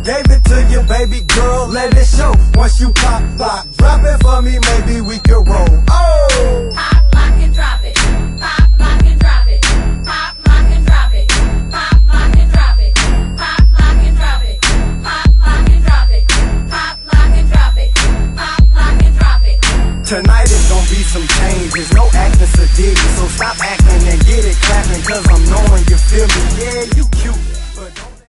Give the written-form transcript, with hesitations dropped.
gave it to you, baby girl, let it show. Once you pop, lock, drop it for me, maybe we can roll. Oh! Pop, lock, and drop it. Pop, lock, and drop it. Pop, lock, and drop it. Pop, lock, and drop it. Pop, lock, and drop it. Pop, lock, and drop it. Pop, lock, and drop it. Pop, lock, and drop it. Tonight is gonna be some changes, no acting sadistic, so stop acting and get it clapping, cause I'm knowing you feel me. Yeah, you cute.